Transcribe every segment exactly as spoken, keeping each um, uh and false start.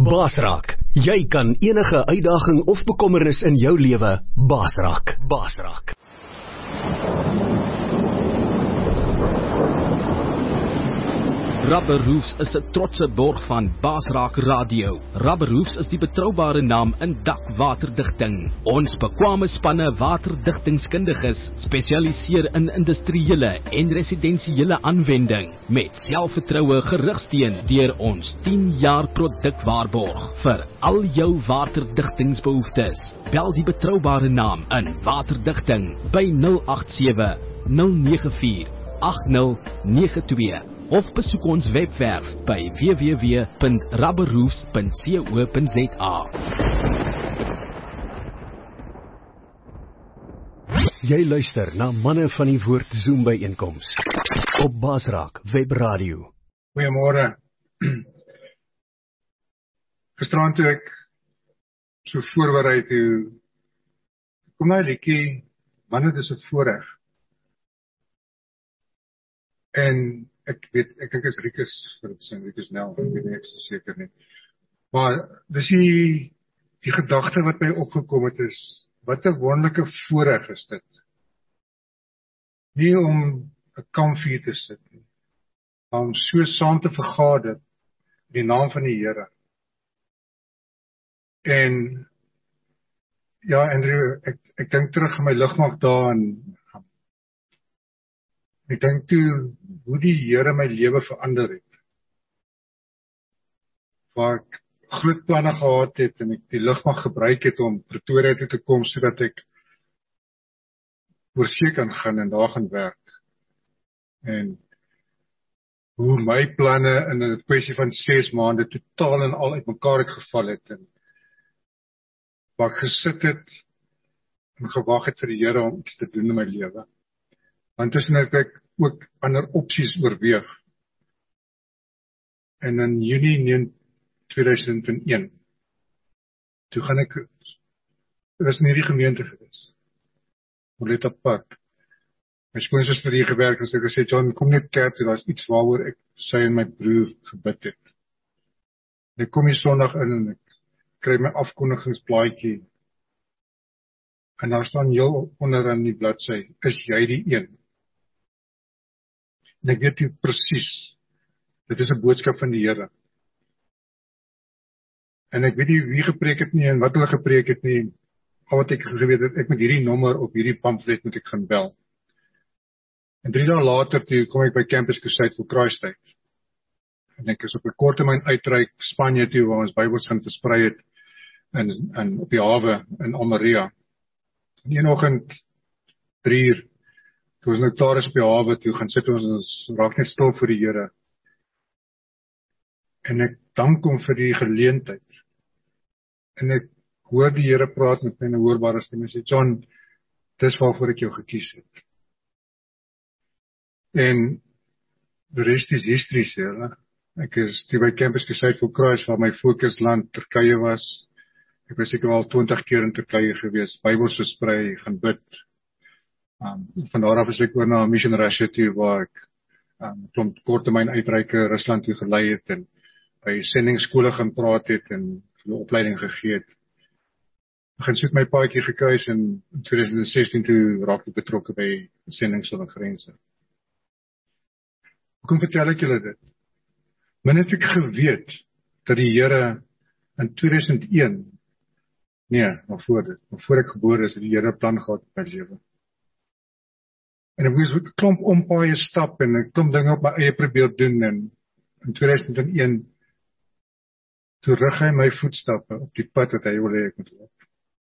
Baas raak. Jy kan enige uitdaging of bekommernis in jou lewe baas raak. Baas raak. Rubber Roofs is 'n trotse borg van Baasraak Radio. Rubber Roofs is die betroubare naam in dakwaterdigting. Ons bekwame spanne waterdigtingskundiges spesialiseer in industriële en residensiële aanwending met selfvertroue gerugsteun deur ons tien jaar produkwaarborg vir al jou waterdigtingsbehoeftes. Bel die betroubare naam in waterdigting by nul agt sewe nul nege vier agt nul nege twee. Of besoek ons webwerf by w w w punt rubberroofs punt co punt za. Jy luister na Manne van die Woord Zoom byeenkoms op Baasraak Webradio. Goeiemôre. Gisteraan toe ek so voorberei toe kom nou 'n liedjie, wanneer dit is 'n voorreg. En ek weet, ek dink is Rikus vir dit sing, Rikus Nel, ek weet nie, ek is seker nie. Maar dis die, die gedagte wat my opgekom het is, wat 'n wonderlike voorreg is dit. Nie om 'n kampvuur te sit nie, maar om so saam te vergader in die naam van die Here. En ja, Andrew, ek ek dink terug aan my ligmaag daar en ek dink toe hoe die Here my lewe verander het. Waar ek groot planne gehad het en ek die lugmag gebruik het om Pretoria toe te kom sodat ek oor see kan gaan en daar gaan werk. En hoe my planne in 'n kwessie van ses maande totaal en al uitmekaar het geval het en waar ek gesit het en gewag het vir die Here om iets te doen in my lewe. Want tussen het ek ook ander opsies oorweeg. En in Junie tweeduisend een, toe gaan ek, dit was in hierdie gemeente gewees, Moleta Park. My skoonsister hier gewerk en sy het gesê, John, kom net kerk toe, daar is iets waaroor ek sy en my broer gebid het. En ek kom hier Sondag in en ek kry my afkondigingsblaadjie. En daar staan heel onderaan die bladsy, is jy die een? En ek weet nie presies, dit is 'n boodskap van die Here. En ek weet nie wie gepreek het nie en wat hulle gepreek het nie, al wat ek geweet het, ek met hierdie nommer op hierdie pamflet moet ek gaan bel. En drie dae later toe kom ek by Campus Crusade vir Kruistyd. En ek is op 'n korttermyn uitreik Spanje toe waar ons Bybels gaan versprei het in, in, op die hawe in Almeria. En een oggend, drie uur, toe ons nou klaar is op die hawe toe, gaan sit ons, ons raak net stil vir die Here. En ek dank hom vir die geleentheid. En ek hoor die Here praat met my in 'n hoorbare stem en sê, John, dis waarvoor ek jou gekies het. En die rest is history, sê hulle. Ek is toe by Campus Crusade for Christ, waar my fokusland Turkye was. Ek was seker al twintig keer in Turkye gewees, Bybels versprei, gaan bid. Um, van daar af is ek oor na Mission Russia toe, waar ek um, klomp korttermyn uitreike Rusland toe gelei het en by sendingskole gaan praat het en hulle opleiding gegee het. Ek gaan soek my paadjie gekruis en in tweeduisend sestien toe raak ek betrokke by Sending Sonder Grense. Hoekom vertel ek julle dit? Min het ek geweet dat die Here in tweeduisend een, nee, maar voor dit, maar voor ek gebore is, het die Here 'n plan gehad met my lewe. En ek moes 'n klomp ompaaie stap en 'n klomp dinge op my eie probeer doen en in tweeduisend een toe rig hy my voetstappe op die pad wat hy wil hê ek moet loop.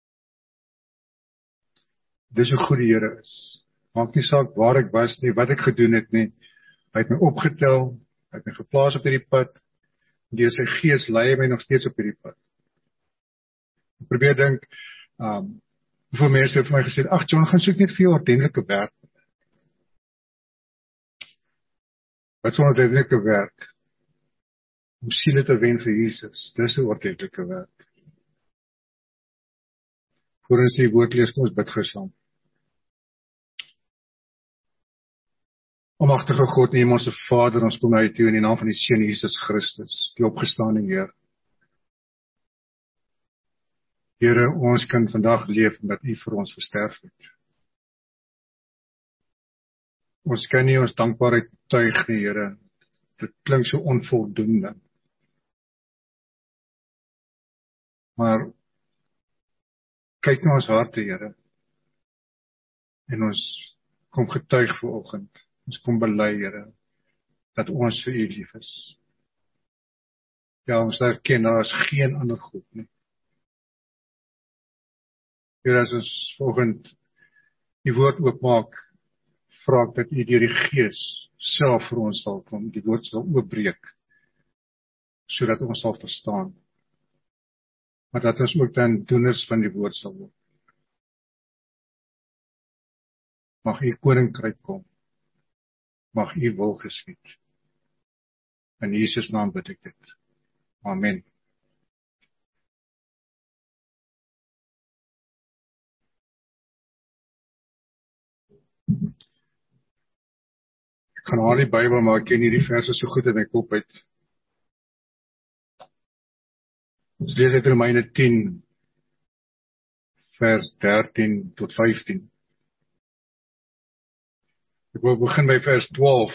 Dis hoe goed die Here is. Maak nie saak waar ek was nie, wat ek gedoen het nie. Hy het my opgetel, hy het my geplaas op hierdie pad en deur sy gees lei hy my nog steeds op hierdie pad. Ek probeer dink, um, hoeveel mense het vir my gesê, ag John, gaan soek net vir jou ordentlike werk. Wat is 'n ordentlike werk? Om siele te wen vir Jesus, dis 'n ordentlike werk. Voor ons die woord lees, kom ons bid gou saam. Almagtige God, neem ons Vader, ons kom na U toe in die naam van die Seun Jesus Christus, die opgestaane Heer. Here, ons kan vandag leef omdat U vir ons gesterf het. Ons kan nie ons dankbaarheid tuig nie, Here. Dit klink so onvoldoende. Maar kyk na ons harte, Here. En ons kom getuig vanoggend. Ons kom bely, Here, dat ons vir U lief is. Ja, ons erken daar is geen ander God nie. Here, as ons vanoggend die woord oopmaak, vra ek dat U deur die Gees self vir ons sal kom, die woord sal oopbreek, sodat ons sal verstaan. Maar dat ons ook dan doeners van die woord sal word. Mag U koninkryk kom. Mag U wil geskied. In Jesus naam bid ek dit. Amen. Ek gaan haal die Bybel, maar ek ken hierdie verse so goed in my kop uit. Ons lees uit Romeine tien, vers dertien tot vyftien. Ek wil begin by vers twaalf.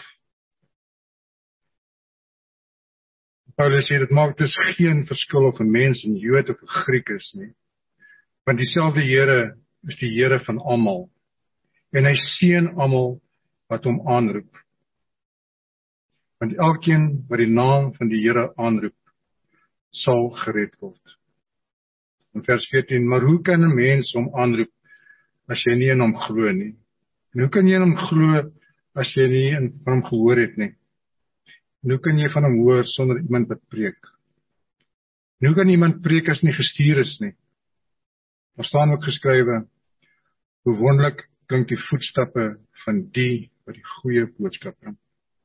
Paulus sê, dit maak dus geen verskil of 'n mens 'n Jood of 'n Griek is nie. Want dieselfde Here is die Here van almal. En hy seën almal wat hom aanroep. Want elkeen wat die naam van die Here aanroep, sal gered word. In vers veertien, maar hoe kan 'n mens hom aanroep as jy nie in hom glo nie? En hoe kan jy in hom glo as jy nie in van hom gehoor het nie? En hoe kan jy van hom hoor sonder iemand wat preek? En hoe kan iemand preek as nie gestuur is nie? Daar staan ook geskrywe, hoe wonderlik klink die voetstappe van die wat die goeie boodskap bring.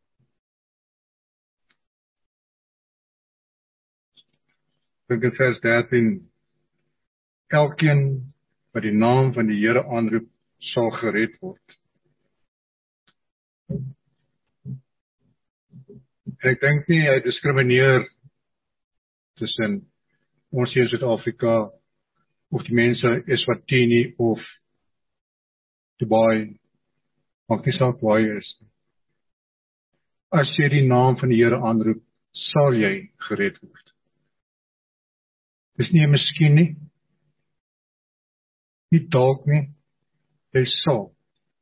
Dink in vers dertien, elkeen wat die naam van die Here aanroep, sal gered word. En ek dink nie hy diskrimineer tussen ons hier in Suid-Afrika of die mense Eswatini of Dubai, maak nie saak waar jy is. As jy die naam van die Here aanroep, sal jy gered word. Dis nie 'n miskien nie, nie dalk nie, jy sal.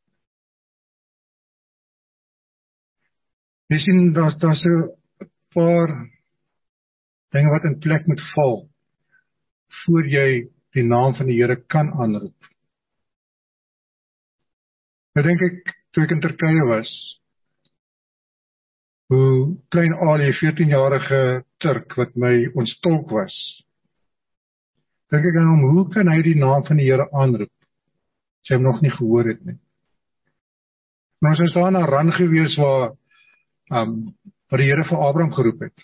Jy sien, daar's daar's 'n paar dinge wat in plek moet val, voor jy die naam van die Here kan aanroep. Nou dink ek, toe ek in Turkye was, hoe klein Ali, veertienjarige Turk, wat my ontstolk was, dink ek aan hom, hoe kan hy die naam van die Here aanroep, as hy hom nog nie gehoor het nie. Maar ons is daar na Ran gewees, waar, um, waar die Here vir Abraham geroep het.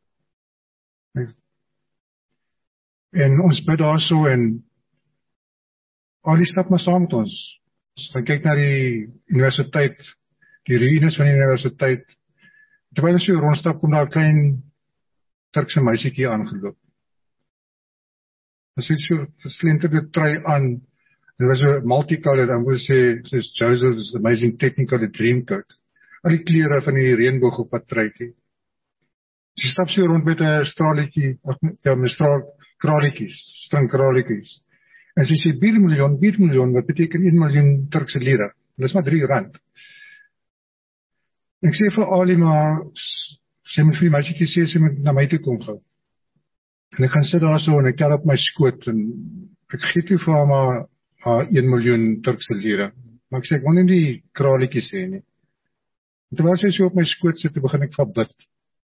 En ons bid daar so, en Ali stap maar saam met ons. Ons gaan kyk na die universiteit, die ruïnes van die universiteit. Terwyl ons so rondstap, kom daar 'n klein Turkse meisiekie aangeloop. As hy so verslenterde trui aan, dit was so multicolored, en wil sê, soos Joseph's Amazing Technicolor Dreamcoat. Al die kleure van die reënboog op wat truitjie. Sy stap so rond met 'n straaltjie, ja, met straal kralietjies, string kralietjies. En sy sê, vier miljoen, vier miljoen, wat beteken een miljoen Turkse lire. Dis maar drie rand. En ek sê vir Ali, maar sy moet vir die meisiekie sê, sy moet na my toe kom gou. En ek gaan sit daar so, en ek tel op my skoot, en ek gee toe vir haar maar haar een miljoen Turkse lire. Maar ek sê, ek wil nie die kralietjies sê nie. En terwyl sy so op my skoot sit, begin ek van bid.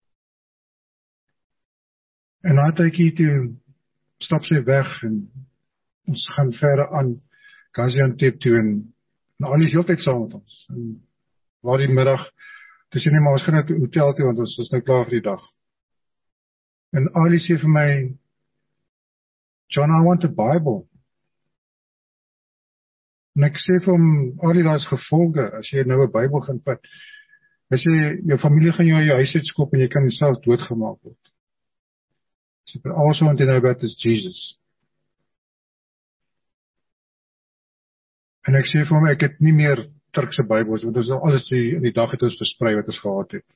En na tydjie toe stap sy weg, en ons gaan verder aan Gaziantep toe, en, en Ali is heeltyd saam met ons. En waar die middag, toe sê nie, maar ons gaan na die hotel toe, want ons is nou klaar vir die dag. En Ali sê vir my, John, I want a Bible. En ek sê vir hom, Ali, daar is gevolge, as jy nou 'n Bybel gaan vat. Hy sê, jou familie gaan jou uit jou huis uitskop, en jy kan jouself doodgemaak word. He said, but also want to know about this Jesus. En ek sê vir hom, ek het nie meer Turkse Bybels, want ons het alles die, in die dag het ons versprei wat ons gehad het.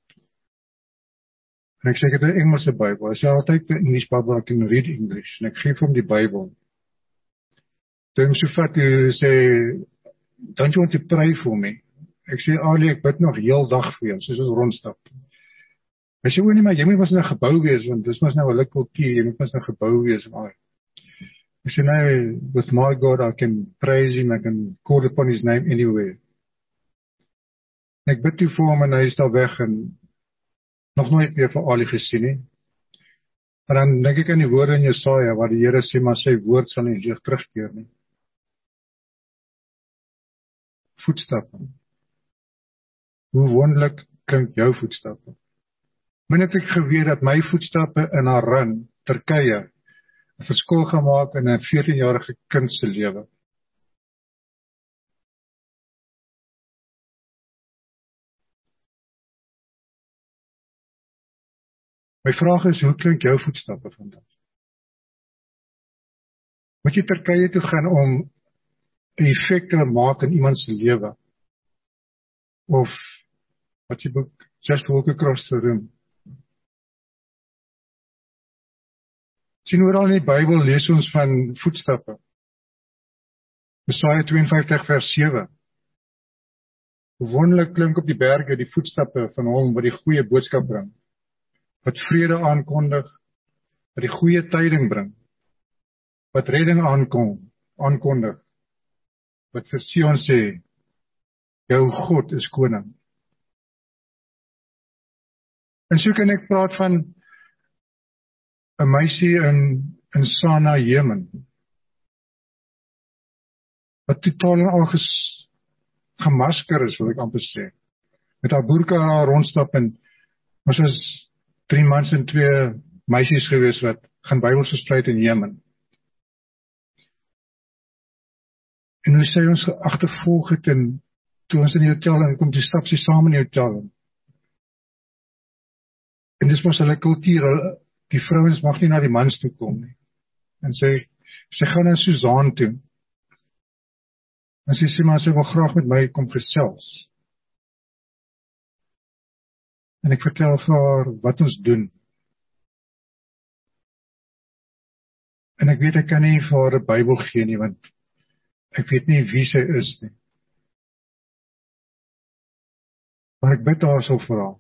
En ek sê, ek het 'n Engelse Bybel. Hy sê altyd 'n English Bible, I can read English. En ek gee vir hom die Bybel. Toe hom so vat, hy sê, don't you want to pray for me? Ek sê, Ali, ek bid nog heel dag vir jou, soos ons rondstap. Hy sê, o nee, maar jy moet mos in 'n gebou wees, want dis mos nou 'n hulle kultuur, jy moet mos in 'n gebou wees. Maar ek sê, nee, with my God, I can praise him, I can call upon his name anywhere. En ek bid toe vir hom, en hy is daar weg, en nog nooit weer vir Ali gesien nie. Maar dan dink ek aan die woorde in Jesaja, waar die Here sê, maar sy woord sal nie weer terugkeer nie. Voetstappe. Hoe wonderlik klink jou voetstappe. Min het ek geweet dat my voetstappe in Haran, Turkye, 'n verskil gemaak in 'n veertienjarige kind se lewe. My vraag is, hoe klink jou voetstappe vandag? Moet jy Turkye toe gaan om 'n effek te maak in iemand se lewe? Of, wat se boek, Just Walk Across the Room? Sien oral in die Bybel lees ons van voetstappe. Jesaja tweeënvyftig vers sewe. Wonderlik klink op die berge die voetstappe van hom wat die goeie boodskap bring, wat vrede aankondig, wat die goeie tyding bring, wat redding aankom, aankondig, wat vir Sion sê, jou God is koning. En so kan ek praat van 'n meisie in, in Sana, Jemen, wat totaal en al ges, gemasker is, wil ek amper sê, met haar boerka haar rondstap, en ons is drie mans en twee meisies gewees, wat gaan Bybels versprei in Jemen. En hoe sy ons agtervolg het, en toe ons in die hotel, en kom die stap sy saam in die hotel. En dis mos hulle kultuur, die vrouens mag nie na die mans toe kom nie. En sy, sy gaan na Suzaan toe. En sy sê, maar sy wil graag met my kom gesels. En ek vertel vir haar wat ons doen. En ek weet ek kan nie vir haar 'n Bybel gee nie, want ek weet nie wie sy is nie. Maar ek bid haar so vir haar.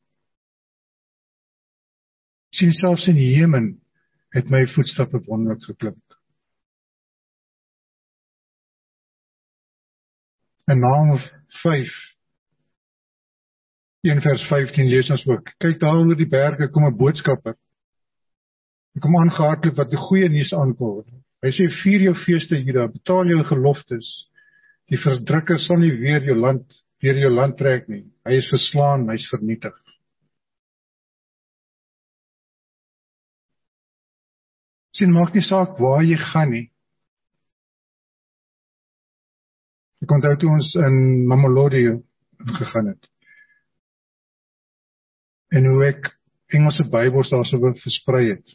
Sien, selfs in Jemen het my voetstappe wonderlik geklink. In Naam vyf, een vers vyftien lees ons ook, kyk daar oor die berge kom 'n boodskapper. Hy kom aangehardloop wat die goeie nuus aankondig. Hy sê, vier jou feeste, Juda, betaal jou geloftes. Die verdrukker sal nie weer jou land, deur jou land trek nie. Hy is verslaan, hy is vernietig. Sien, maak nie saak waar jy gaan nie. Ek onthou toe ons in Mamelodi gegaan het. En hoe ek Engelse Bybels daar so versprei het.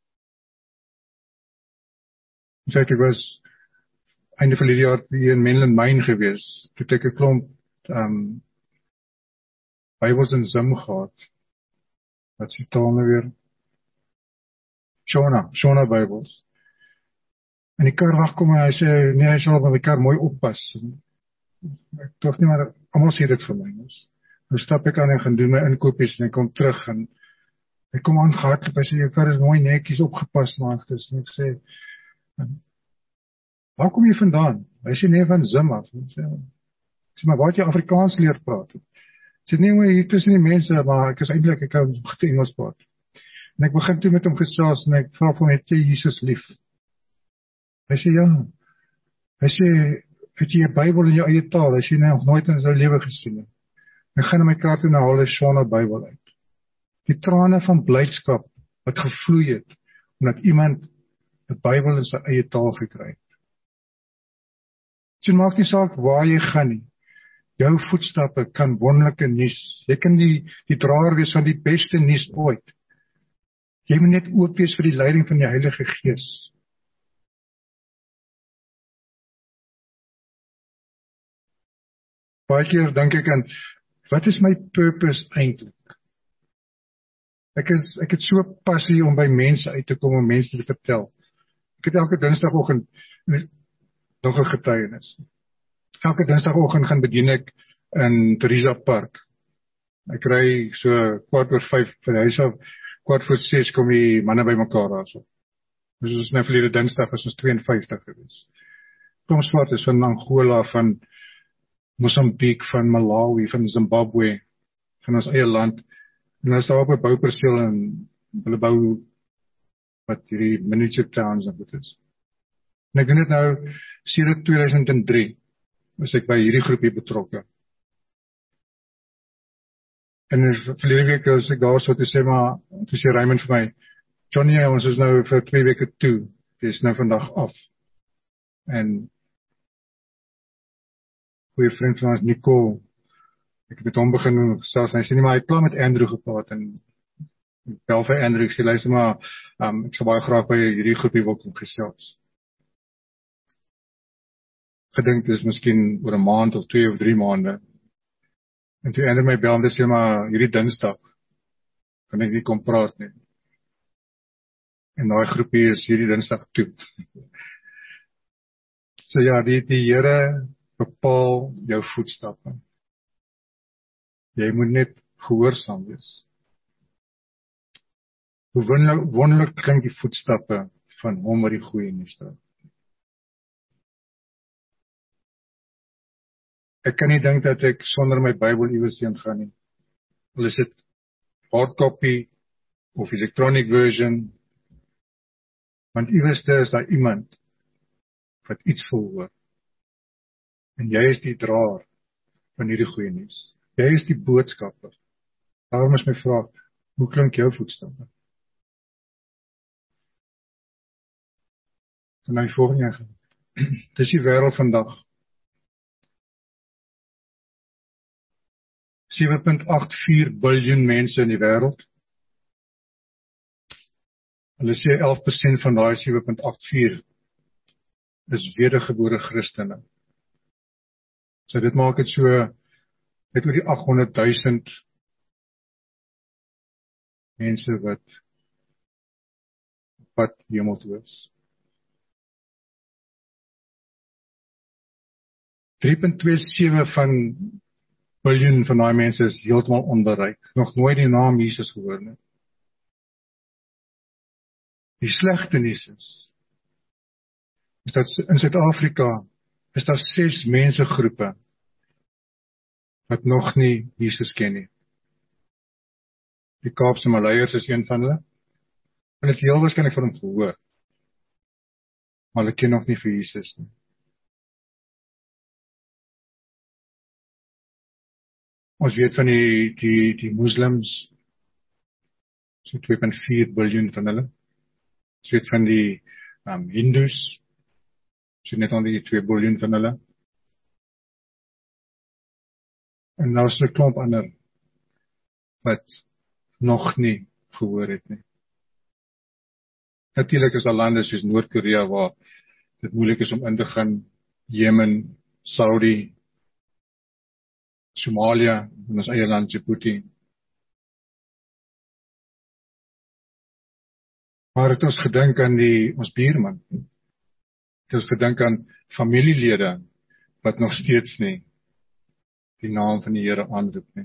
In feite, ek was einde van die jaar hier in Menlyn Myn gewees. Toe het ek 'n klomp um, Bybels in Zim gehad. Wat sê taal nou weer? Shona, Shona Bybels. En die kar wag kom en hy sê, nee, hy sal op my kar mooi oppas. Ek dink nie, maar almal sê dit vir my. Nou stap ek aan en gaan doen my inkopies en ek kom terug en ek kom aangehardloop, hy sê, jou kar is mooi netjies opgepas, maar dus, en ek sê, waar kom jy vandaan? Hy sê, nee, van Zim af. Ek sê, ek sê, maar waar het jy Afrikaans leer praat? Ek sê, nee, maar hier tussen die mense, maar ek is eintlik, ek kan goed Engels praat. En ek begin toe met hom gesels, en ek vra van, het jy Jesus lief? Hy sê, ja. Hy sê, het jy 'n Bybel in jou eie taal? Hy sê, nee, nog nooit in sy lewe gesien nie. Ek gaan na my kaart toe na haal 'n Shona Bybel uit. Die trane van blydskap wat gevloei het, omdat iemand 'n Bybel in sy eie taal gekry het. Dit maak nie saak waar jy gaan nie. Jou voetstappe kan wonderlike nuus. Jy kan die, die draer wees van die beste nuus ooit. Jy moet net oop wees vir die leiding van die Heilige Gees. Baie keer dink ek aan, wat is my purpose eintlik? Ek is ek het so passie om by mense uit te kom om mense te vertel. Ek het elke dinsdagoggend nog 'n getuienis. Elke dinsdagoggend gaan bedien ek in Teresa Park. Ek ry so kwart oor vyf van die huis af, kwart voor ses kom die manne by mekaar daarso. Dus ons nou verlede dinsdag was ons twee en vyftig gewees. Kom swart is van Angola, van Mosambiek, van Malawi, van Zimbabwe, van ons eie land. En ons daar op 'n bouperseel en hulle bou wat hierdie miniature towns en dit is. En ek doen dit nou sedert twee duisend en drie, was ek by hierdie groepie betrokke. En verlede week was ek daar so te sê, maar toe sê Raymond vir my, Johnny, ons is nou vir twee weke toe, dit is nou vandag af. En goeie vriend van ons, Nicole, ek het met hom begin gesels, en hy sê nie, maar hy het klaar met Andrew gepraat, en ek bel vir Andrew, ek sê, luister maar, um, ek sal baie graag by hierdie groepie wil kom gesels. Gedink, dit is miskien oor 'n maand of twee of drie maande. En toe Andrew my bel, en sê maar, hierdie dinsdag, kan ek nie kom praat nie. En daai groepie is hierdie dinsdag toe. So ja, die, die Here bepaal jou voetstappe. Jy moet net gehoorsaam wees. Hoe wonderlik, wonderlik klink die voetstappe van hom wat die goeie nuus dra. Ek kan nie dink dat ek sonder my Bybel iewers heen gaan nie. Al is dit hardcopy of electronic version, want iewers is daar iemand wat iets volhoor. En jy is die draer van hierdie goeie nuus. Jy is die boodskapper. Daarom is my vraag, hoe klink jou voetstappe? En nou die volgende een gaan. Dis die wêreld vandag. sewe komma agt vier biljoen mense in die wêreld. Hulle sê elf persent van daai sewe komma agt vier is wedergebore Christene. So dit maak dit so, net oor die agthonderd duisend mense wat wat hemel toe is. drie komma twee sewe van biljoen van daai mense is heeltemal onbereik. Nog nooit die naam Jesus gehoor nie. Die slegte nuus is, is dat in Suid-Afrika is daar ses mensegroepe wat nog nie Jesus ken nie. Die Kaapse Maleiers is een van hulle. Hulle het heel waarskynlik van hom gehoor, maar hulle ken nog nie vir Jesus nie. Ons weet van die die die moslems, so twee komma vier biljoen van hulle. Ons weet van die um, Hindus, so net onder die twee biljoen van hulle. En nou is 'n klomp ander wat nog nie gehoor het nie. Natuurlik is daar lande soos Noord-Korea waar dit moeilik is om in te gaan, Jemen, Saudi, Somalia, in ons eie land Djibouti. Maar het ons gedink aan die ons buurman. Het ons gedink aan familielede wat nog steeds nie die naam van die Here aanroep nie.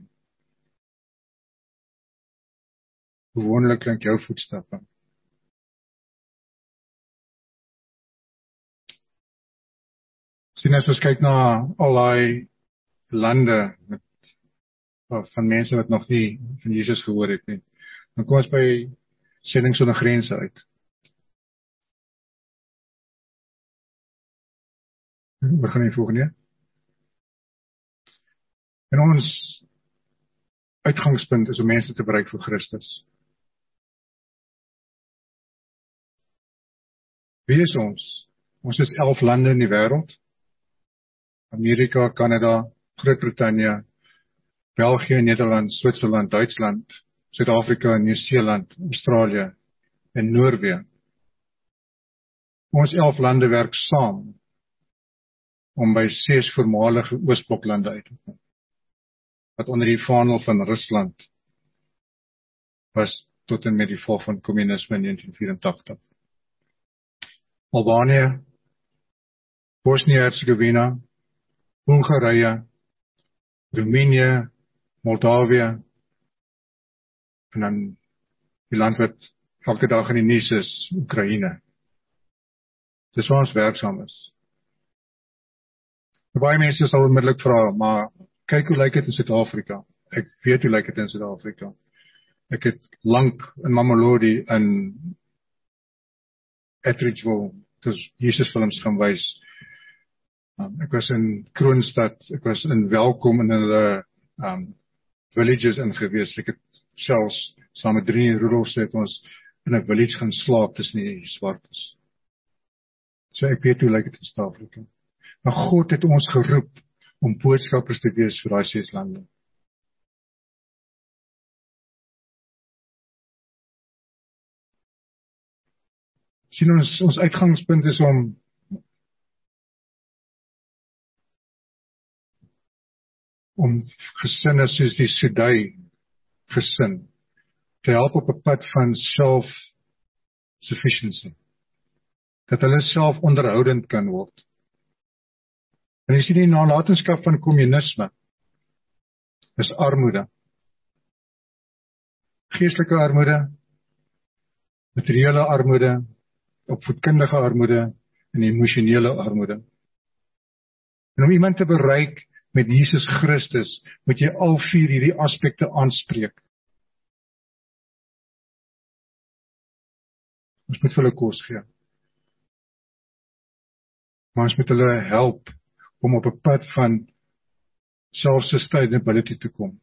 Hoe wonderlik klink jou voetstappe. Sien as ons kyk na al die lande met, van mense wat nog nie van Jesus gehoor het nie, dan kom ons by Sending Sonder Grense uit. We begin die volgende. En ons uitgangspunt is om mense te bereik vir Christus. Wie is ons? Ons is elf lande in die wêreld. Amerika, Kanada, Groot-Brittanje, België, Nederland, Switserland, Duitsland, Suid-Afrika, Nieu-Seeland, Australië en Noorwe. Ons elf lande werk saam om by ses voormalige Oostbloklande uit te kom, wat onder die vaandel van Rusland was tot en met die val van kommunisme in negentien vyerentagtig. Albanië, Bosnië-Herzegovina, Hongarije, Roemenië, Moldawië, en dan die land wat elke dag in die nuus is, Oekraïne. Dis waar ons werksaam is. Baie mense sal onmiddellik vra, maar kyk hoe lyk dit in Suid-Afrika. Ek weet hoe lyk dit in Suid-Afrika. Ek het lank in Mamelodi in Atteridgeville, toe Jesus films gaan wys. Um, ek was in Kroonstad, ek was in Welkom in hulle um, villages ingewees. Ek het selfs saam met drie Rudolfs het ons in 'n village gaan slaap tussen die swartes. So ek weet hoe lyk dit in Suid-Afrika. Maar God het ons geroep om boodskappers te wees vir daai ses lande. Sien ons, ons uitgangspunt is om om gesinne soos die Sudai gesin te help op 'n pad van self-sufficiency. Dat hulle self onderhoudend kan word. En jy sien die nalatenskap van kommunisme is armoede. Geestelike armoede, materiële armoede, opvoedkundige armoede en emosionele armoede. En om iemand te bereik met Jesus Christus, moet jy al vier hierdie aspekte aanspreek. Ons moet vir hulle kos gee. Maar ons moet hulle help om op 'n pad van self-sustainability te kom.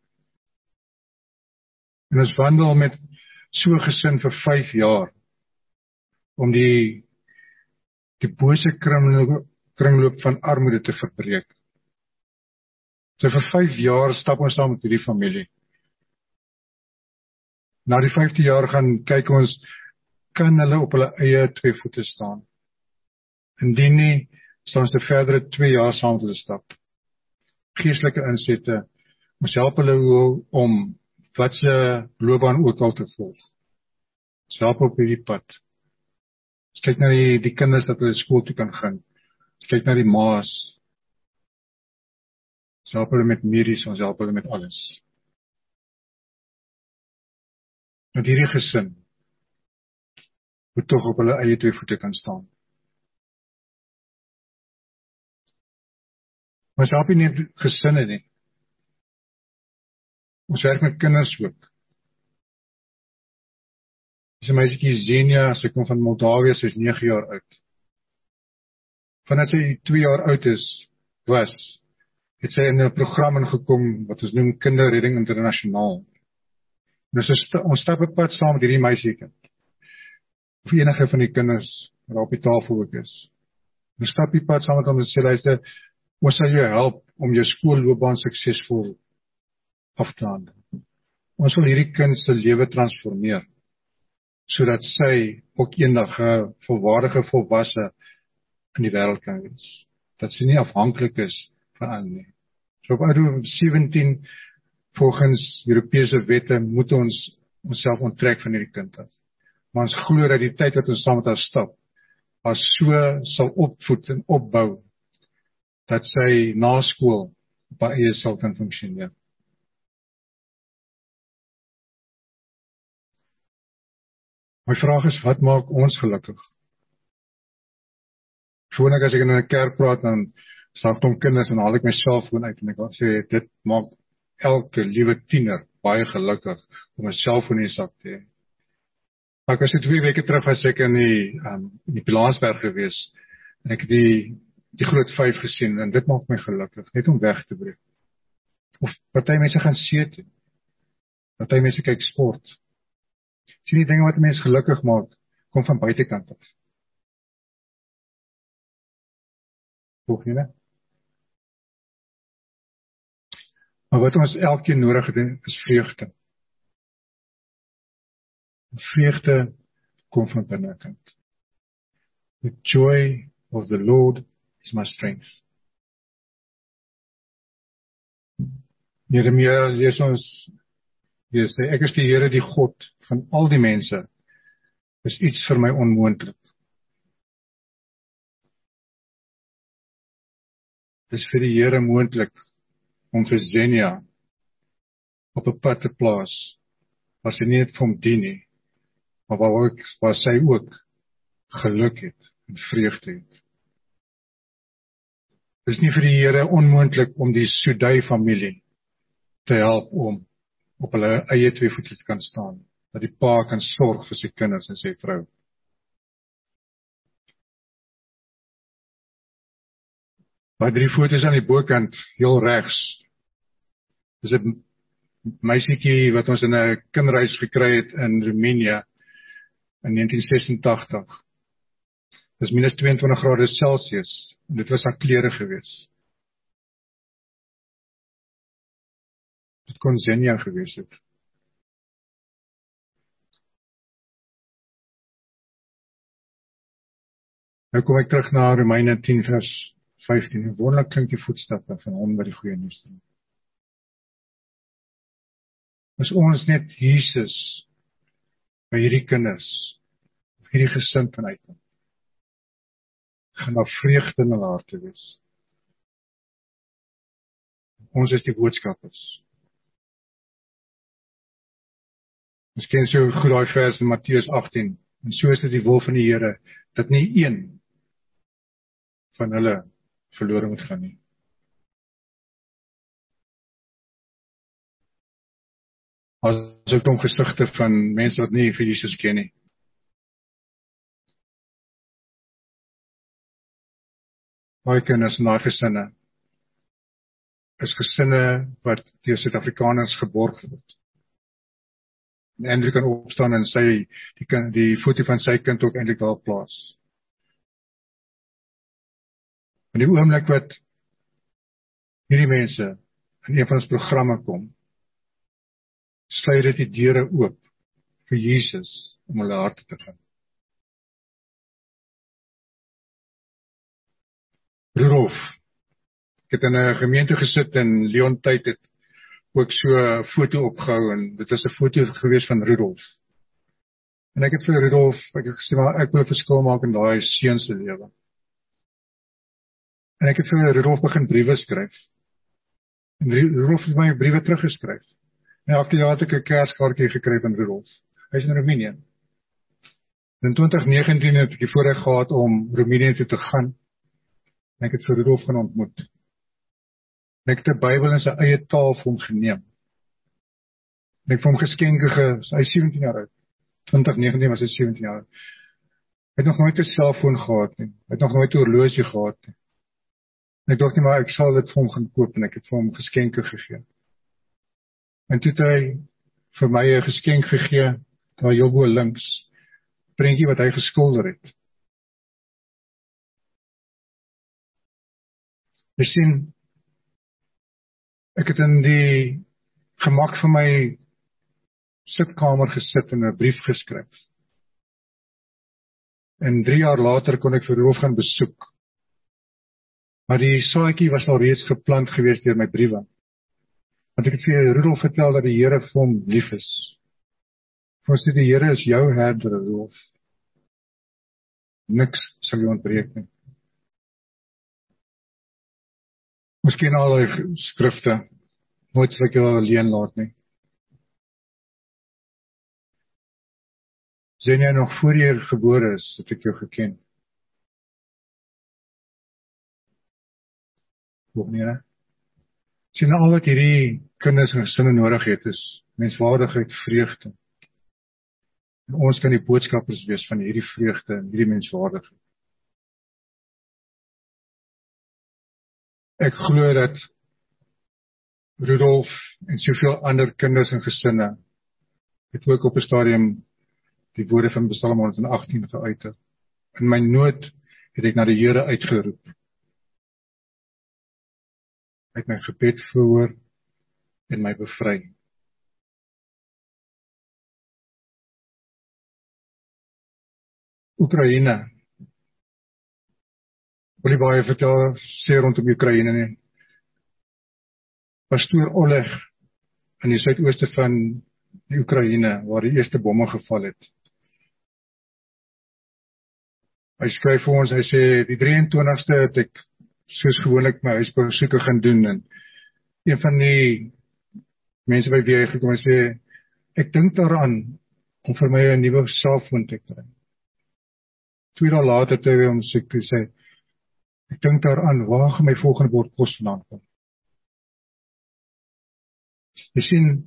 En ons wandel met so 'n gesin vir vyf jaar, om die, die bose kringloop, kringloop van armoede te verbreek. So vir vyf jaar stap ons saam met hierdie familie. Na die vyfde jaar gaan kyk ons, kan hulle op hulle eie twee voete staan. Indien nie, sal ons 'n verdere twee jaar saam met hulle stap. Geestelike insette, ons help hulle om wat se loopbaan ook al te volg. Ons help op hierdie pad. Ons kyk na die, die kinders dat hulle skool toe kan gaan. Ons kyk na die maas. Ons help hulle met medies, ons help hulle met alles. Met hierdie gesin moet tog op hulle eie twee voete kan staan. Maar ons help nie net gesinne nie. Ons werk met kinders ook. Dis 'n meisietjie Zenia, sy kom van Moldawië, sy is nege jaar oud. Vandat sy twee jaar oud is, was, het sy in 'n program ingekom wat ons noem Kinderredding Internasionaal. En ons, st- ons stap 'n pad saam met hierdie meisiekind. Of enige van die kinders wat op die tafel ook is. Ons stap die pad saam met hom en sê, luister, ons sal jou help om jou skoolloopbaan suksesvol af te handel. Ons wil hierdie kind se lewe transformeer, sodat sy ook eendag 'n volwaardige volwasse in die wêreld kan wees. Dat sy nie afhanklik is van ander nie. So op ouderdom sewentien, volgens Europese wette, moet ons onsself onttrek van hierdie kind af. Maar ons glo dat die tyd wat ons saam met haar stap, haar so sal opvoed en opbou, dat sy na skool op haar eie sal kan funksioneer. My vraag is, wat maak ons gelukkig? Gewoonlik as ek in 'n kerk praat, dan staan klomp kinders en haal ek my selfoon uit en ek sê, dit maak elke liewe tiener baie gelukkig om 'n selfoon in die sak te hê. Maar ek was so twee weke terug was ek in die, um, in die Pilanesberg gewees en ek het die, die groot vyf gesien en dit maak my gelukkig, net om weg te breek. Of party mense gaan see toe, party mense kyk sport. Sien die dinge wat mense gelukkig maak, kom van buitekant af. Volg nie, ne? Maar wat ons elkeen nodig het, is vreugde. Vreugde kom van binnekant. The joy of the Lord is my strength. Jeremia lees ons, lees hy, ek is die Here, die God van al die mense, is iets vir my onmoontlik. Dis vir die Here moontlik om vir Zenia op 'n pad te plaas, waar sy nie net vir hom dien nie, maar waar, ook, waar sy ook geluk het en vreugde het. Dis nie vir die Here onmoontlik om die Sudai familie te help om op hulle eie twee voete te kan staan, dat die pa kan sorg vir sy kinders en sy vrou. By drie foto's aan die bokant, heel regs, is 'n meisietjie wat ons in 'n kinderhuis gekry het in Roemenië in negentien sesentagtig. Dis minus twee en twintig grade Celsius, en dit was haar klere gewees. Dit kon Zenia gewees het. Nou kom ek terug na Romeine tien vers vyftien, en wonderlik klink die voetstappe van hom wat die goeie nuus doen. As ons net Jesus by hierdie kinders, hierdie gesin van uitkom, gaan daar vreugde in hulle harte wees. Ons is die boodskappers. Ons ken so goed daai vers in Matteus agttien, en so is dit die wil van die Here, dat nie een van hulle verlore moet gaan nie. As ook om gesigte van mense wat nie vir Jesus ken nie. Baie kinders in daai gesinne is gesinne wat deur Suid-Afrikaners geborg word. En Andrew kan opstaan en sy die kind, die foto van sy kind ook eintlik daar plaas. In die oomblik wat hierdie mense in een van ons programme kom, sluit dit die deure oop vir Jesus om hulle harte te gaan. Rudolf, ek het in 'n gemeente gesit en Leon Tyd het ook so 'n foto opgehou, en dit was 'n foto gewees van Rudolf. En ek het vir Rudolf, ek het gesê, maar ek wil 'n verskil maak in daai seun se lewe. En ek het vir Rudolf begin briewe skryf. En Rudolf het my briewe teruggeskryf. En elke jaar het ek 'n kerskaartjie gekry van Rudolf. Hy is in Roemenië. In twintig negentien het ek die voorreg gehad om Roemenië toe te gaan. En ek het vir Rudolf gaan ontmoet. En ek het 'n Bybel in sy eie taal vir hom geneem. En ek het vir hom geskenke ge, hy is sewentien jaar oud. twintig negentien was hy sewentien jaar oud. Hy het nog nooit 'n selfoon gehad nie. Hy het nog nooit 'n horlosie gehad nie. En ek dink nie, maar ek sal dit vir hom gaan koop, en ek het vir hom geskenke gegee. En toe het hy vir my 'n geskenk gegee, daar heel bo links, prentjie wat hy geskilder het. Jy sien, ek het in die gemak van my sitkamer gesit en 'n brief geskryf. En drie jaar later kon ek vir Rudolf gaan besoek. Maar die saadjie was al reeds geplant gewees deur my briewe. Want ek het vir Rudolf vertel dat die Here vir hom lief is. Vir sê die Here is jou herder, Rudolf. Niks sal jou ontbreek nie. Miskien al die skrifte, nooit sal ek jou alleen laat nie. Zenia, nog voor jy gebore is, het ek jou geken. Hoop nie, hè? Sien, al wat hierdie kinders en gesinne nodig het, is menswaardigheid, vreugde. En ons kan die boodskappers wees van hierdie vreugde en hierdie menswaardigheid. Ek glo dat Rudolf en soveel ander kinders en gesinne het ook op 'n stadium die woorde van Psalm honderdagtien geuit. In my nood het ek na die Here uitgeroep. Hy het my gebed verhoor en my bevry. Oekraïne. Wil jy baie vertel, sê rondom Oekraïne nie? pastoor Oleg in die suidooste van die Oekraïne, waar die eerste bomme geval het. Hy skryf vir ons, hy sê, die drie en twintigste het ek soos gewoonlik my huisbesoeke gaan doen, en een van die mense by wie hy gekom en sê, ek dink daaraan om vir my 'n nuwe selfoon te kry. Twee dae later toe hy hom soek, toe sê, ek dink daaraan, waar gaan my volgende bord kos vandaan kom? Jy sien,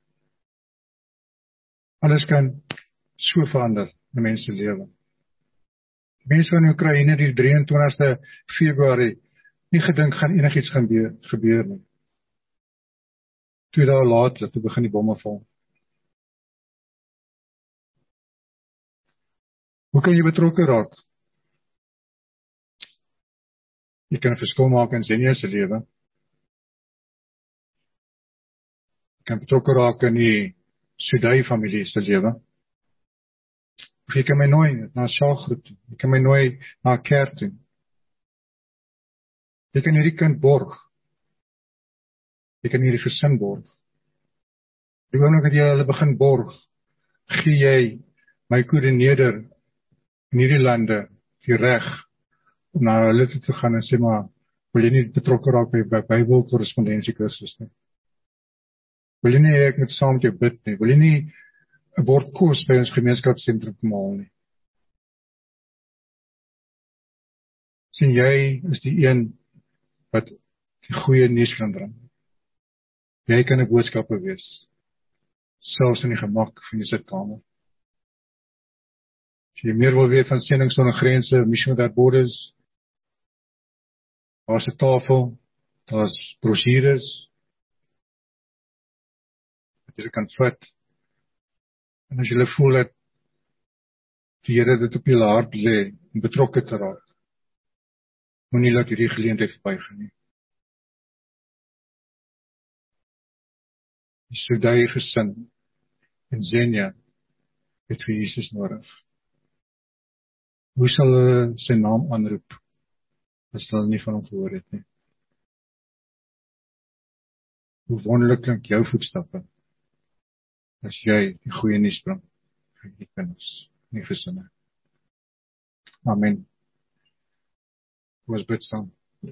alles kan so verander in 'n mens se lewe. Mense van Oekraïne die drie en twintigste Februarie nie gedink gaan enigiets gaan gebeur, gebeur nie. Twee dae later, toe begin die bomme val. Hoe kan jy betrokke raak? Jy kan 'n verskil maak in Zenia se lewe. Jy kan betrokke raak in die Sudai familie se lewe. Of jy kan my nooi na 'n sjaalgroep toe. Jy kan my nooi na 'n kerk toe. Jy kan hierdie kind borg. Jy kan hierdie gesin borg. Die oomblik dat jy hulle begin borg, gee jy my koördineerder in hierdie lande die reg om na hulle toe te gaan en sê, maar wil jy nie betrokke raak by, by Bybelkorrespondensie kursus nie? Wil jy nie ek met saam met jou bid nie? Wil jy nie 'n bord kos by ons gemeenskapssentrum kom haal nie? Sien, jy is die een wat die goeie nuus kan bring. Jy kan 'n boodskapper wees, selfs in die gemak van die sitkamer. As jy meer wil weet van Sending Sonder Grense, Mission Without Borders, daar's 'n tafel, daar's brosjures wat jy kan vat. En as jy voel dat die Here dit op jou hart lê om betrokke te raak, moenie laat hierdie geleentheid verbygaan nie. Die Sudai gesin in Zenia het vir Jesus nodig. Hoe sal hulle sy naam aanroep as hulle nie van hom gehoor het nie? Hoe wonderlik klink jou voetstappe as jy die goeie nuus bring vir die kinders, nie gesinne. Amen. Kom ons bid saam.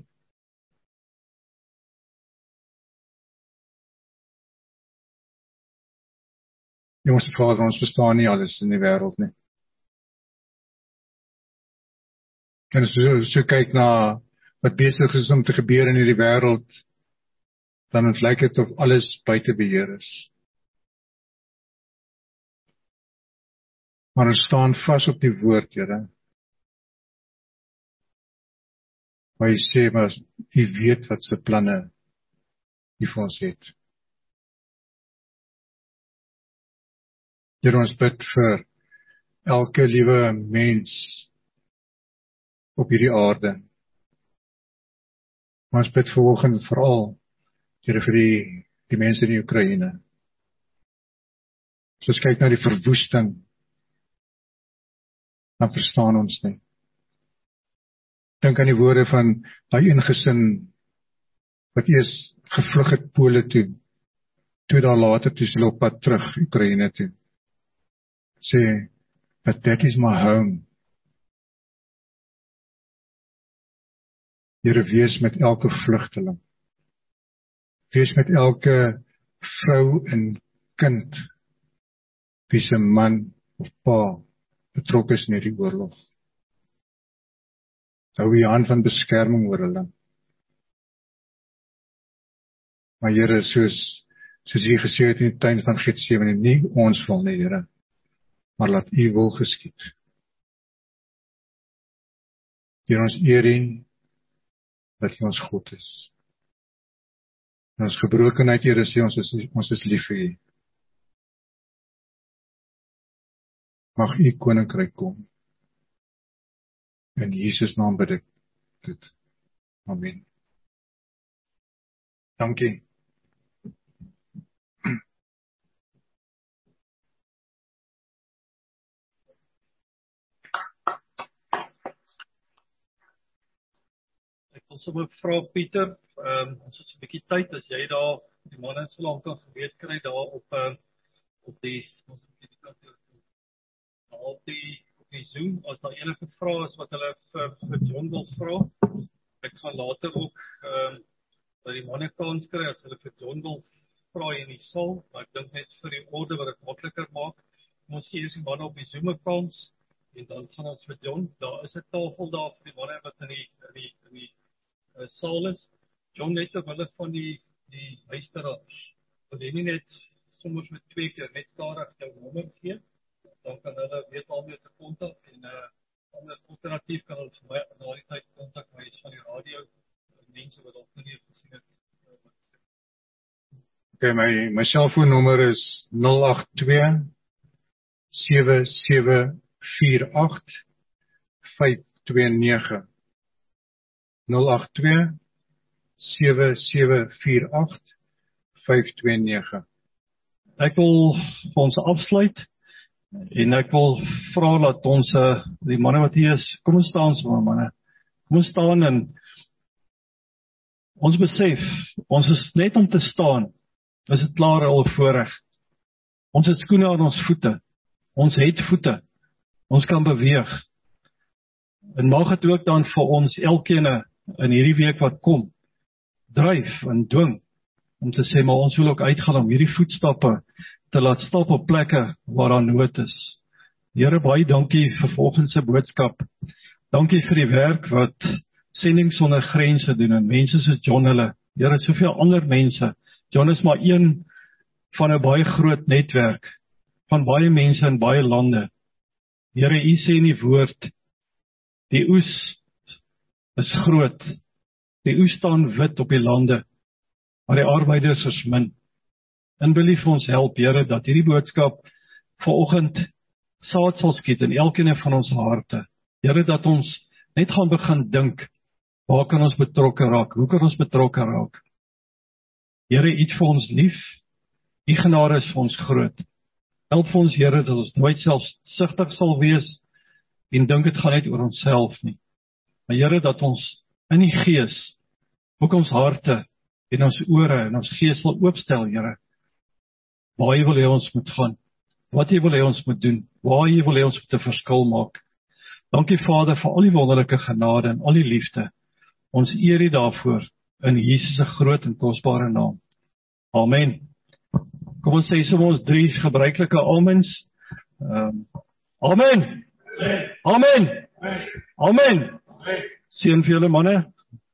Hemelse Vader, ons verstaan nie alles in die wêreld nie. En as we so kyk na wat besig is om te gebeur in hierdie wêreld, dan het lyk dit of alles buite beheer is. Maar ons staan vas op die woord, Here. Waar jy sê, maar jy weet wat se planne jy vir ons het. Here, ons bid vir elke liewe mens op hierdie aarde. Maar ons bid vanoggend veral, Here, vir die, die mense in die Oekraïne. As ons kyk na die verwoesting, dan verstaan ons nie. Dink aan die woorde van daai een gesin wat eers gevlug het Pole toe. Twee dae later toe hulle op pad terug Oekraïne toe. Sê, but that is my home. Here, wees met elke vlugteling. Wees met elke vrou en kind wie se man of pa betrokke is in hierdie oorlog. Hou die hand van beskerming oor hulle. Maar Here, soos soos U gesê het in die tuin van Getsemane, nie ons wil nie, Here, maar laat U wil geskied. Here, ons eer U dat U ons God is. En ons gebrokenheid, Here, sê ons is ons is lief vir U. Mag U koninkryk kom. In Jesus naam bid ek dit. Amen. Dankie. Ek wil sommer vra Pieter, um, ons het so 'n bietjie tyd, as jy daar, die manne so lank kan geweet kry, daar op, um, op die, ons het die kant hier, daar op die, op die Zoom, as daar enige vrae is wat hulle vir, vir John wil vra, ek gaan later ook, um, dat die manne kans kry, as hulle vir John wil vra in die saal, maar ek dink net vir die orde wat het makliker maak, ons gee eers die manne op die Zoom 'n kans, en dan gaan ons vir John, daar is 'n tafel daar vir die manne wat in die, in die, in die uh, saal is. John, net ter wille van die, die luisteraars, wil jy nie net soms met twee keer net stadig jou nommer gee, dan kan hulle weet al mee te kontak, en uh, ander alternatief kan hulle vir my na die tyd kontak, my is van die radio, mense wat al nie gesien het. Okay, my, my selfoonnommer is nul agt twee sewe sewe vier agt vyf twee nege. nul agt twee sewe sewe vier agt vyf twee nege. Ek wil ons afsluit, en ek wil vra dat ons, uh, die manne wat hier is, kom ons staan so, manne, kom ons staan en ons besef, ons is net om te staan, is dit klaar al voorreg. Ons het skoene aan ons voete, ons het voete, ons kan beweeg, en mag het ook dan vir ons elkeen in hierdie week wat kom, dryf en dwing, om te sê, maar ons wil ook uitgaan om hierdie voetstappe te laat stap op plekke waar daar nood is. Here, baie dankie vir volgende boodskap, dankie vir die werk wat Sending Sonder Grense doen, en mense soos John hulle, Here, soveel ander mense, John is maar een van 'n baie groot netwerk, van baie mense in baie lande. Here, U sê in die woord, die oes is groot, die oes staan wit op die lande, maar die arbeiders is min. En belief ons help, Here, dat hierdie boodskap vanoggend saad sal skiet in elkeen van ons harte. Here, dat ons net gaan begin dink, waar kan ons betrokke raak, hoe kan ons betrokke raak? Here, U het vir ons lief, U genade is vir ons groot. Help vir ons, Here, dat ons nooit selfsugtig sal wees, en dink het gaan net oor onsself nie. Maar Here, dat ons in die gees, ook ons harte, en ons ore, en ons gees sal oopstel, Here, waar U wil hê ons moet gaan, wat U wil hê ons moet doen, waar U wil hê ons moet 'n verskil maak. Dankie, Vader, vir al die wonderlike genade en al die liefde. Ons eer U daarvoor, in Jesus se groot en kosbare naam. Amen. Kom ons sê sommer ons drie gebruikelike amens. Um, amen. Amen. Amen. Seën vir julle manne.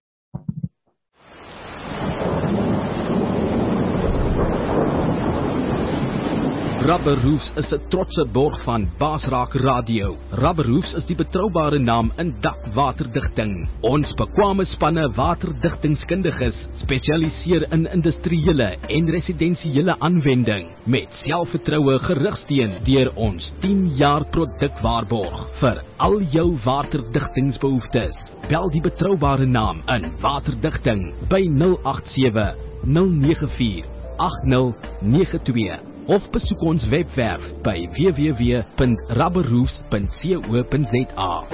Rubber Roofs is 'n trotse borg van Basraak Radio. Rubber Roofs is die betroubare naam in dakwaterdigting. Ons bekwame spanne waterdigtingskundiges spesialiseer in industriële en residensiële aanwending met selfvertroue gerugsteun deur ons tien jaar produkwaarborg vir al jou waterdigtingsbehoeftes. Bel die betroubare naam in waterdigting by nul agt sewe nul nege vier agt nul nege twee. Of besoek ons webwerf by w w w punt rubberroofs punt co punt za.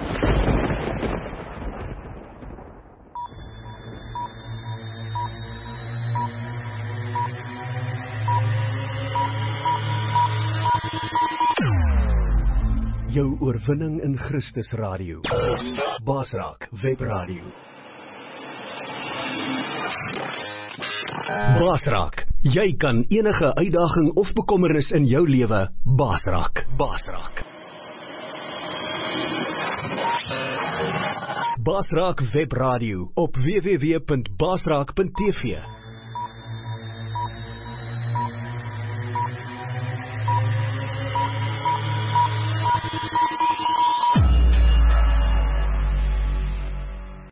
Jou oorwinning in Christus Radio. Basraak Webradio. Basraak. Jy kan enige uitdaging of bekommernis in jou lewe basraak. Basraak. Basraak Webradio op w w w punt basraak punt t v.